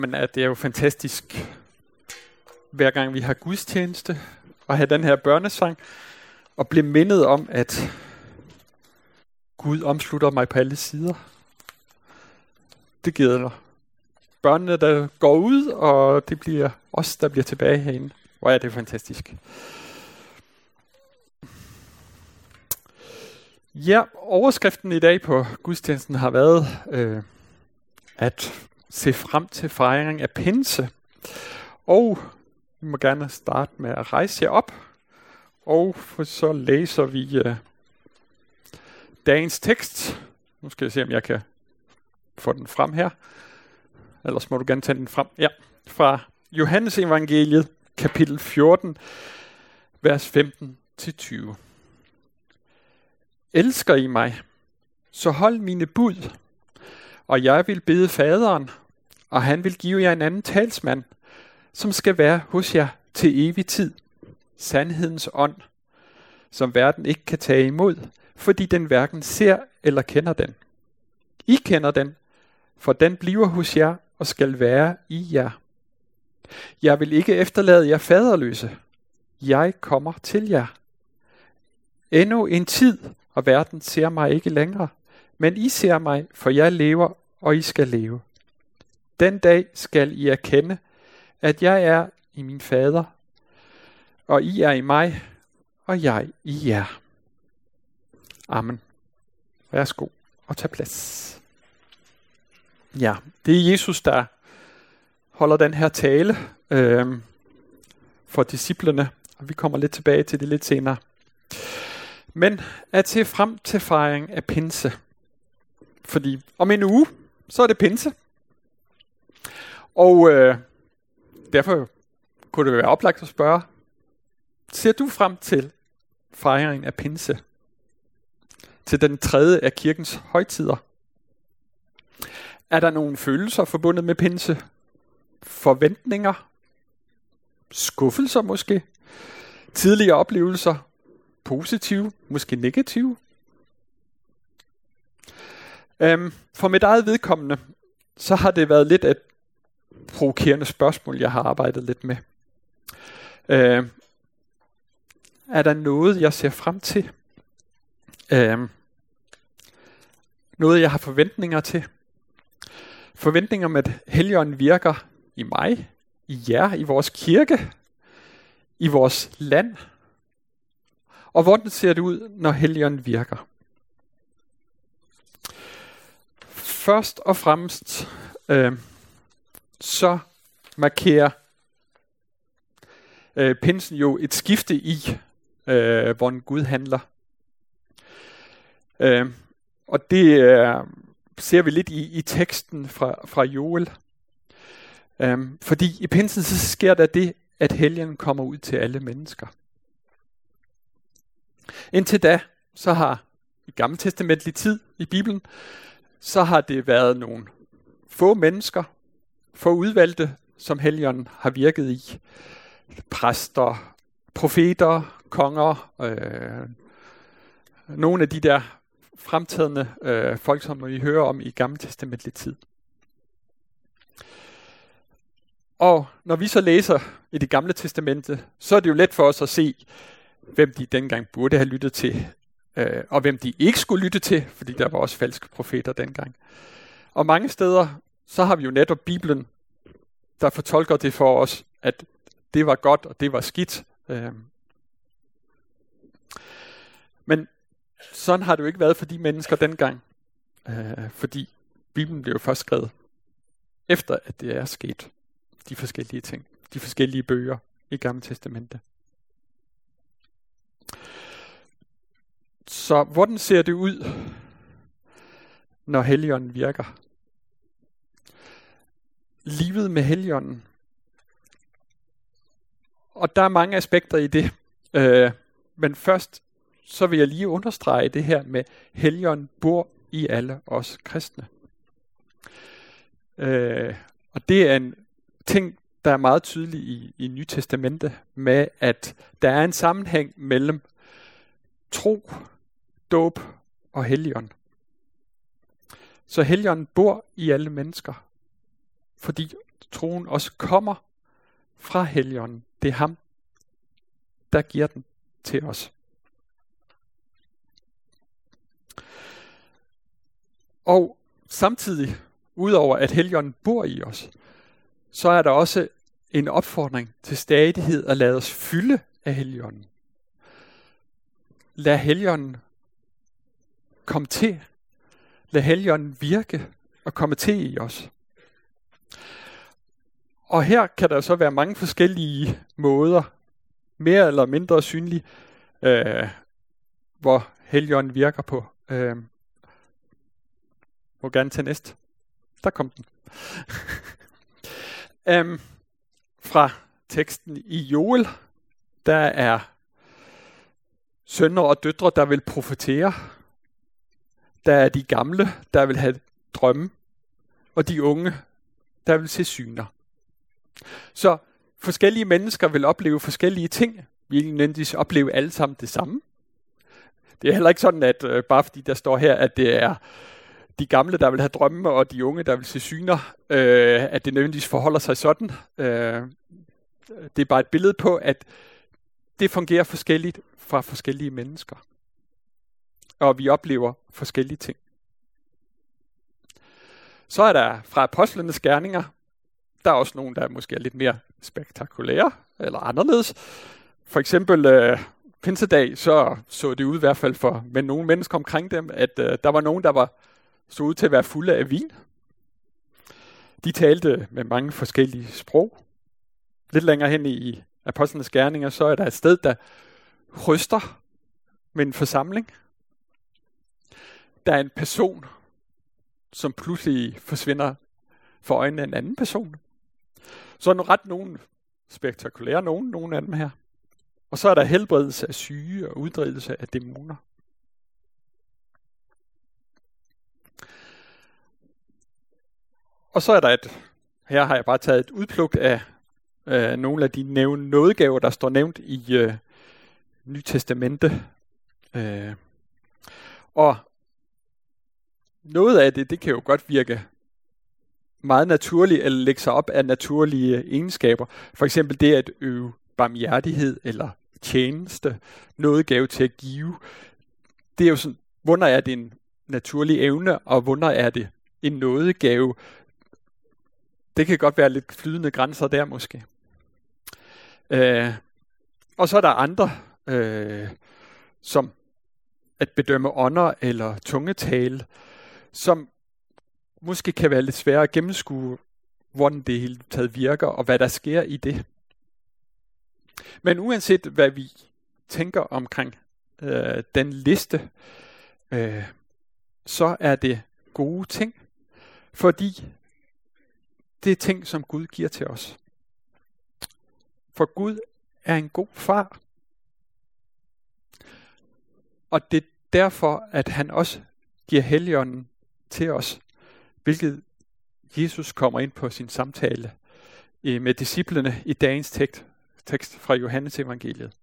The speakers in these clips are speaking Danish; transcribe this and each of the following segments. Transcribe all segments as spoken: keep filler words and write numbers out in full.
Men at det er jo fantastisk, hver gang vi har gudstjeneste, at have den her børnesang, og blive mindet om, at Gud omslutter mig på alle sider. Det giver børnene, der går ud, og det bliver os, der bliver tilbage herinde. Hvor er det fantastisk. Ja, overskriften i dag på gudstjenesten har været øh, at se frem til fejring af pinse. Og vi må gerne starte med at rejse jer op. Og så læser vi øh, dagens tekst. Nu skal jeg se, om jeg kan få den frem her. Ellers må du gerne tage den frem. Ja, fra Johannes evangeliet, kapitel fjorten, vers femten til tyve. Elsker I mig, så hold mine bud, og jeg vil bede faderen, og han vil give jer en anden talsmand, som skal være hos jer til evig tid, sandhedens ånd, som verden ikke kan tage imod, fordi den hverken ser eller kender den. I kender den, for den bliver hos jer og skal være i jer. Jeg vil ikke efterlade jer faderløse. Jeg kommer til jer. Endnu en tid, og verden ser mig ikke længere, men I ser mig, for jeg lever, og I skal leve. Den dag skal I erkende, at jeg er i min fader, og I er i mig, og jeg i jer. Amen. Værsgo og tag plads. Ja, det er Jesus, der holder den her tale øh, for disciplene, og vi kommer lidt tilbage til det lidt senere. Men at se frem til fejring af pinse. Fordi om en uge, så er det pinse. Og øh, derfor kunne det være oplagt at spørge, ser du frem til fejringen af pinse? Til den tredje af kirkens højtider? Er der nogle følelser forbundet med pinse? Forventninger? Skuffelser måske? Tidligere oplevelser? Positive? Måske negative? Øhm, for mit eget vedkommende, så har det været lidt et provokerende spørgsmål, jeg har arbejdet lidt med. Øh, er der noget, jeg ser frem til? Øh, noget, jeg har forventninger til? Forventninger om, at Helligånden virker i mig, i jer, i vores kirke, i vores land. Og hvordan ser det ud, når Helligånden virker? Først og fremmest øh, så markerer øh, pinsen jo et skifte i, øh, hvordan Gud handler. Øh, og det øh, ser vi lidt i, i teksten fra, fra Joel. Øh, fordi i pinsen så sker der det, at Helligånden kommer ud til alle mennesker. Indtil da, så har i gammeltestamentlig tid i Bibelen, så har det været nogle få mennesker, få udvalgte, som Helligånden har virket i. Præster, profeter, konger, øh, nogle af de der fremtrædende øh, folk, som vi hører om i gammeltestamentlig tid. Og når vi så læser i det gamle testamente, så er det jo let for os at se, hvem de dengang burde have lyttet til, øh, og hvem de ikke skulle lytte til, fordi der var også falske profeter dengang. Og mange steder, så har vi jo netop Bibelen, der fortolker det for os, at det var godt, og det var skidt. Øh. Men sådan har det jo ikke været for de mennesker dengang, øh, fordi Bibelen blev jo først skrevet, efter at det er sket, de forskellige ting, de forskellige bøger i Gamle Testamente. Så hvordan ser det ud, når Helligånden virker? Livet med Helligånden. Og der er mange aspekter i det. Øh, men først så vil jeg lige understrege det her med, Helligånden bor i alle os kristne. Øh, og det er en ting, der er meget tydelig i, i Nye Testamente, med at der er en sammenhæng mellem tro, dåb og Helligånd. Så Helligånden bor i alle mennesker, fordi troen også kommer fra Helligånden. Det er ham, der giver den til os. Og samtidig, udover at Helligånden bor i os, så er der også en opfordring til stadighed at lade os fylde af Helligånden. Lad Helligånden komme til. Lad Helligånden virke og komme til i os. Og her kan der så være mange forskellige måder, mere eller mindre synlige, øh, hvor Helligånden virker på. Øh, må gerne til næste. Der kom den. um, fra teksten i Joel, der er sønner og døtre, der vil profetere. Der er de gamle, der vil have drømme. Og de unge, der vil se syner. Så forskellige mennesker vil opleve forskellige ting. Vi vil nødvendigvis opleve alle sammen det samme. Det er heller ikke sådan, at øh, bare fordi der står her, at det er de gamle, der vil have drømme, og de unge, der vil se syner, øh, at det nødvendigvis forholder sig sådan. Øh, det er bare et billede på, at det fungerer forskelligt fra forskellige mennesker. Og vi oplever forskellige ting. Så er der fra apostlenes gerninger, der er også nogle, der måske er lidt mere spektakulære eller anderledes. For eksempel øh, pinsedag, så så det ud i hvert fald for med nogle mennesker omkring dem, at øh, der var nogen, der var så ud til at være fulde af vin. De talte med mange forskellige sprog. Lidt længere hen i apostlenes gerninger, så er der et sted, der ryster med en forsamling. Der er en person, som pludselig forsvinder for øjnene af en anden person. Så er der ret nogle spektakulære nogen, nogle af dem her. Og så er der helbredelse af syge og uddrivelse af dæmoner. Og så er der et, her har jeg bare taget et udpluk af øh, nogle af de nævnte nådegaver, der står nævnt i øh, Nye Testamente. Øh, og noget af det, det kan jo godt virke meget naturligt, eller lægge sig op af naturlige egenskaber. For eksempel det at øve barmhjertighed eller tjeneste, nådegave til at give. Det er jo sådan, hvornår er det en naturlig evne, og hvornår er det en nådegave. Det kan godt være lidt flydende grænser der måske. Øh, og så er der andre, øh, som at bedømme ånder eller tungetale, som måske kan være lidt svære at gennemskue, hvordan det hele taget virker, og hvad der sker i det. Men uanset hvad vi tænker omkring øh, den liste, øh, så er det gode ting, fordi det er ting, som Gud giver til os. For Gud er en god far. Og det er derfor, at han også giver Helligånden til os, hvilket Jesus kommer ind på sin samtale med disciplene i dagens tekst, tekst fra Johannes evangeliet.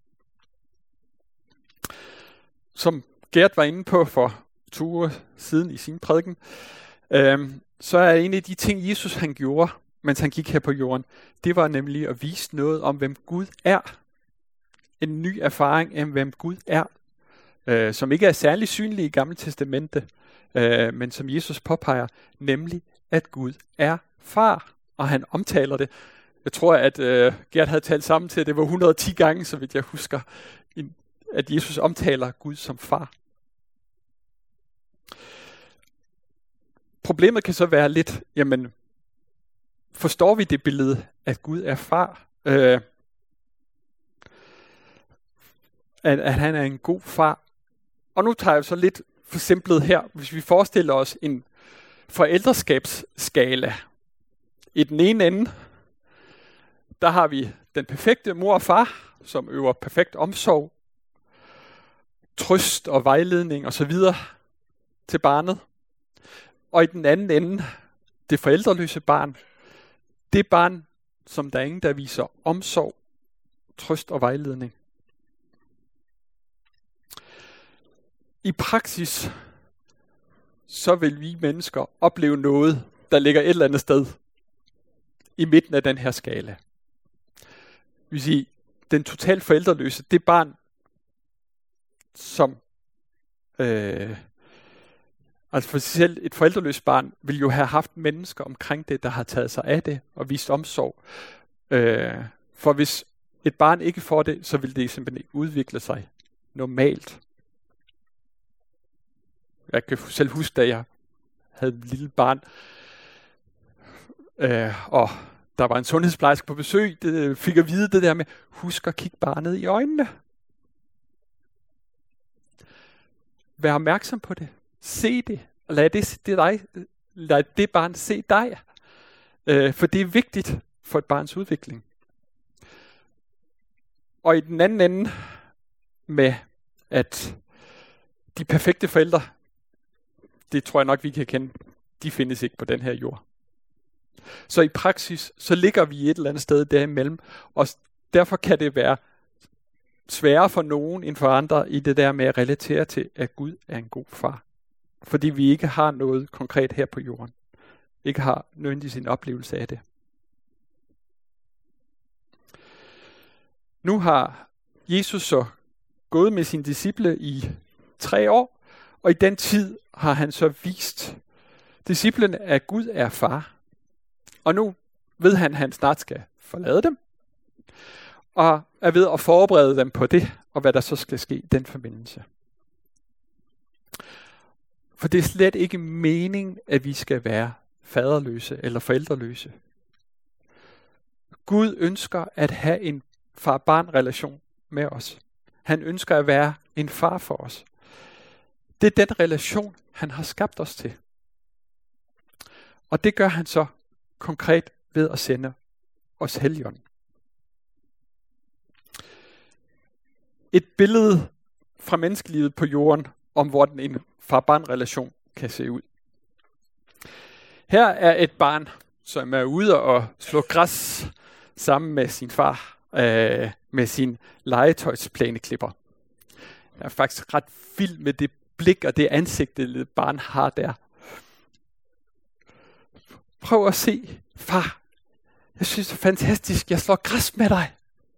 Som Gert var inde på for to uger siden i sin prædiken, øhm, så er en af de ting, Jesus han gjorde, mens han gik her på jorden, det var nemlig at vise noget om, hvem Gud er. En ny erfaring om, hvem Gud er, øh, som ikke er særlig synlig i Gamle Testamente, øh, men som Jesus påpeger, nemlig at Gud er far, og han omtaler det. Jeg tror, at øh, Gert havde talt sammen til, at det var et hundrede og ti gange, så vidt jeg husker, at Jesus omtaler Gud som far. Problemet kan så være lidt, jamen, forstår vi det billede, at Gud er far? Øh, at, at han er en god far. Og nu tager jeg så lidt forsimplet her, hvis vi forestiller os en forældreskabsskala. I den ene ende, der har vi den perfekte mor og far, som øver perfekt omsorg, trøst og vejledning osv. til barnet. Og i den anden ende, det forældreløse barn, det barn, som der er ingen, der viser omsorg, trøst og vejledning. I praksis, så vil vi mennesker opleve noget, der ligger et eller andet sted i midten af den her skala. Vi vil sige, den totalt forældreløse, det barn, som øh, altså for sig selv et forældreløst barn, vil jo have haft mennesker omkring det, der har taget sig af det og vist omsorg. Øh, for hvis et barn ikke får det, så vil det simpelthen ikke udvikle sig normalt. Jeg kan selv huske, da jeg havde et lille barn, øh, og der var en sundhedsplejerske på besøg, det fik at vide det der med, husk at kigge barnet i øjnene. Vær opmærksom på det. Se det. Og lad det, det, dig, lad det barn se dig. Øh, for det er vigtigt for et barns udvikling. Og i den anden ende med, at de perfekte forældre, det tror jeg nok, vi kan kende, de findes ikke på den her jord. Så i praksis, så ligger vi et eller andet sted derimellem, og derfor kan det være sværere for nogen end for andre i det der med at relatere til, at Gud er en god far. Fordi vi ikke har noget konkret her på jorden. Ikke har nødvendigvis en oplevelse af det. Nu har Jesus så gået med sine disciple i tre år, og i den tid har han så vist disciplene, at Gud er far. Og nu ved han, at han snart skal forlade dem, og er ved at forberede dem på det, og hvad der så skal ske i den forbindelse. For det er slet ikke meningen, at vi skal være faderløse eller forældreløse. Gud ønsker at have en far-barn-relation med os. Han ønsker at være en far for os. Det er den relation, han har skabt os til. Og det gør han så konkret ved at sende os Helligånden. Et billede fra menneskelivet på jorden, om hvordan en far-barn-relation kan se ud. Her er et barn, som er ude og slå græs sammen med sin far, øh, med sin legetøjsplæneklipper. Jeg er faktisk ret vild med det blik og det ansigt, det barn har der. Prøv at se, far, jeg synes det er fantastisk, jeg slår græs med dig.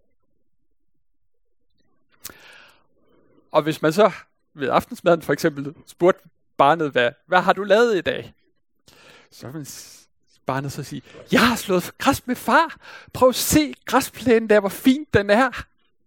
Og hvis man så ved aftensmaden for eksempel spurgte barnet, hvad, hvad har du lavet i dag? Så vil barnet så sige, jeg har slået græs med far. Prøv at se græsplænen der, hvor fint den er.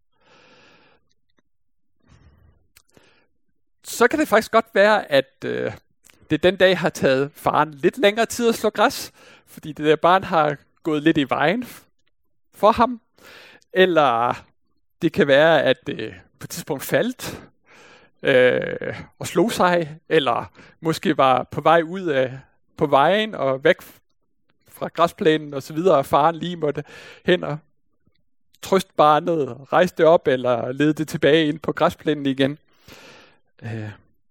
Så kan det faktisk godt være, at øh, det den dag har taget faren lidt længere tid at slå græs, fordi det der barn har gået lidt i vejen for ham. Eller det kan være, at øh, på et tidspunkt faldt øh, og slog sig, eller måske var på vej ud af på vejen og væk fra græsplænen og så videre, og faren lige måtte hen og trøste barnet, rejse det op eller lede det tilbage ind på græsplænen igen. Øh.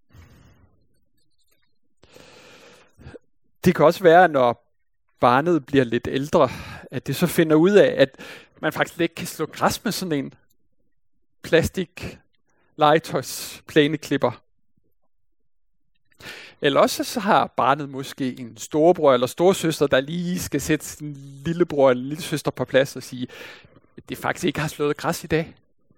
Det kan også være, når barnet bliver lidt ældre, at det så finder ud af, at man faktisk ikke kan slå græs med sådan en plastik legetøjsplæneklipper. Eller også så har barnet måske en storebror eller storesøster, der lige skal sætte sin lillebror eller lillesøster på plads og sige, at det faktisk ikke har slået græs i dag.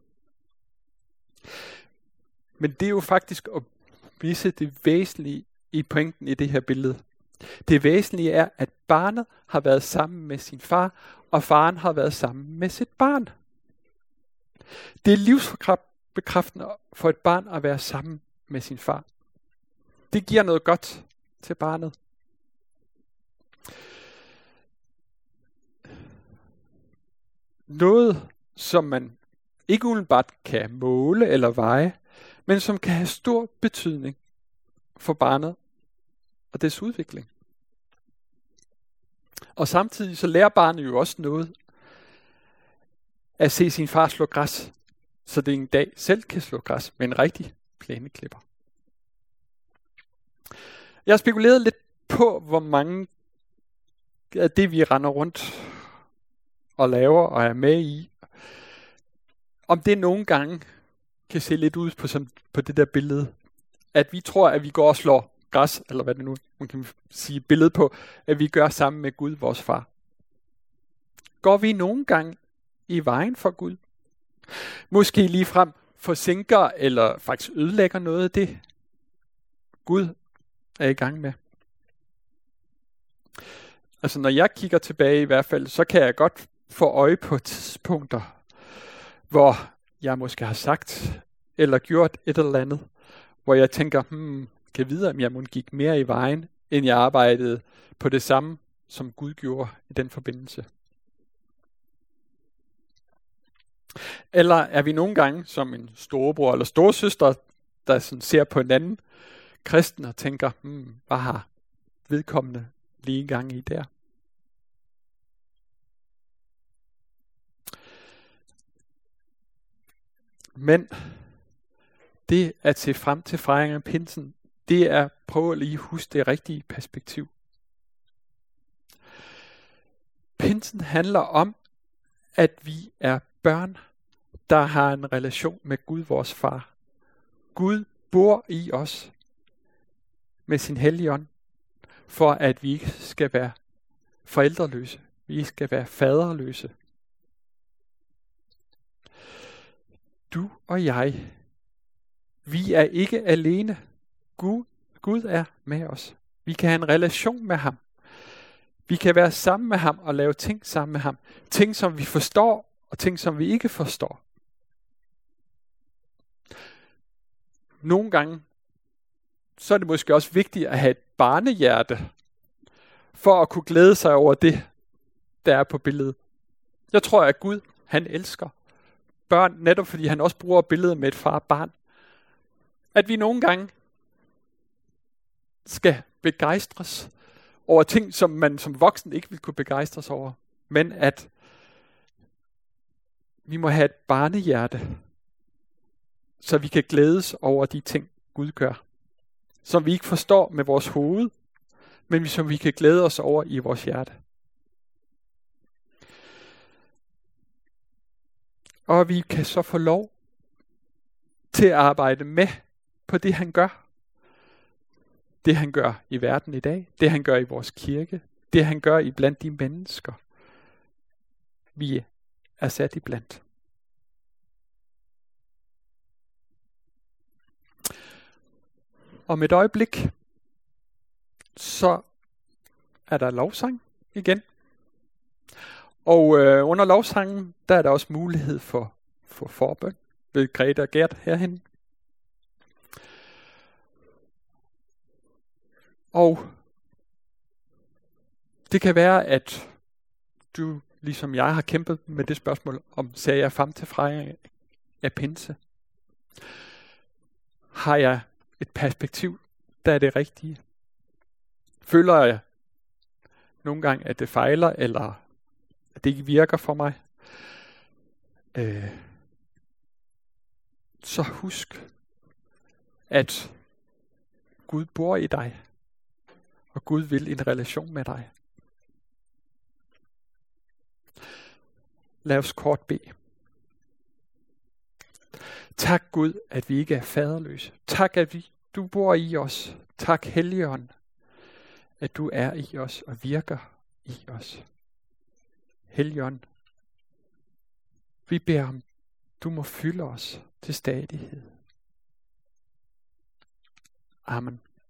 Men det er jo faktisk at vise det væsentlige i pointen i det her billede. Det væsentlige er, at barnet har været sammen med sin far, og faren har været sammen med sit barn. Det er livsbekræftende for et barn at være sammen med sin far. Det giver noget godt til barnet. Noget, som man ikke umiddelbart kan måle eller veje, men som kan have stor betydning for barnet og dets udvikling. Og samtidig så lærer barnet jo også noget at se sin far slå græs, så det en dag selv kan slå græs med en rigtig plæneklipper. Jeg har spekuleret lidt på, hvor mange af det, vi render rundt og laver og er med i, om det nogle gange kan se lidt ud på, som, på det der billede, at vi tror, at vi går og slår græs, eller hvad det nu man kan sige billede på, at vi gør sammen med Gud, vores far. Går vi nogle gange i vejen for Gud? Måske ligefrem forsinker eller faktisk ødelægger noget af det, Gud er i gang med. Altså når jeg kigger tilbage i hvert fald, så kan jeg godt få øje på tidspunkter, hvor jeg måske har sagt eller gjort et eller andet, hvor jeg tænker, hmm, kan jeg vide, om jeg måske gik mere i vejen, end jeg arbejdede på det samme, som Gud gjorde i den forbindelse. Eller er vi nogle gange som en storebror eller storesøster, der sådan ser på en anden kristen og tænker, hmm, hvad har vedkommende lige en gang i der? Men det at se frem til fejringen af pinsen, det er prøv at lige huske det rigtige perspektiv. Pinsen handler om, at vi er børn, der har en relation med Gud, vores far. Gud bor i os med sin hellige ånd, for at vi ikke skal være forældreløse. Vi ikke skal være faderløse. Du og jeg, vi er ikke alene. Gud, Gud er med os. Vi kan have en relation med ham. Vi kan være sammen med ham og lave ting sammen med ham. Ting, som vi forstår, og ting, som vi ikke forstår. Nogle gange, så er det måske også vigtigt at have et barnehjerte, for at kunne glæde sig over det, der er på billedet. Jeg tror, at Gud, han elsker børn, netop fordi han også bruger billedet med et far og barn. At vi nogle gange skal begejstres over ting, som man som voksen ikke vil kunne begejstres over. Men at vi må have et barnehjerte, så vi kan glædes over de ting, Gud gør. Som vi ikke forstår med vores hoved, men som vi kan glæde os over i vores hjerte. Og vi kan så få lov til at arbejde med på det, han gør. Det, han gør i verden i dag. Det, han gør i vores kirke. Det, han gør i blandt de mennesker, vi er sat i blandt. Om et øjeblik, så er der lovsang igen. Og øh, under lovsangen, der er der også mulighed for, for forbøn ved Grete og Gert herhen. Og det kan være, at du, ligesom jeg, har kæmpet med det spørgsmål, om ser jeg frem til fejringen af pinse? Har jeg et perspektiv, der er det rigtige? Føler jeg nogle gange, at det fejler, eller at det ikke virker for mig? Øh, så husk, at Gud bor i dig, og Gud vil en relation med dig. Lad os kort bede. Tak Gud, at vi ikke er faderløse. Tak, at vi, du bor i os. Tak Helligånd, at du er i os og virker i os. Helligånd, vi beder om, du må fylde os til stadighed. Amen.